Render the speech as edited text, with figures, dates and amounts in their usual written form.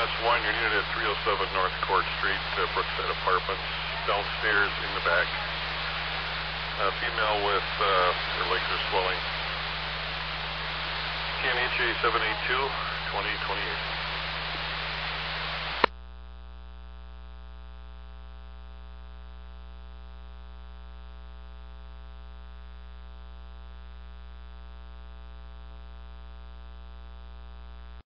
EMS 1, you're needed at 307 North Court Street, Brookside Apartments, downstairs in the back. Female with her legs are swelling. TNHA 782, 2028.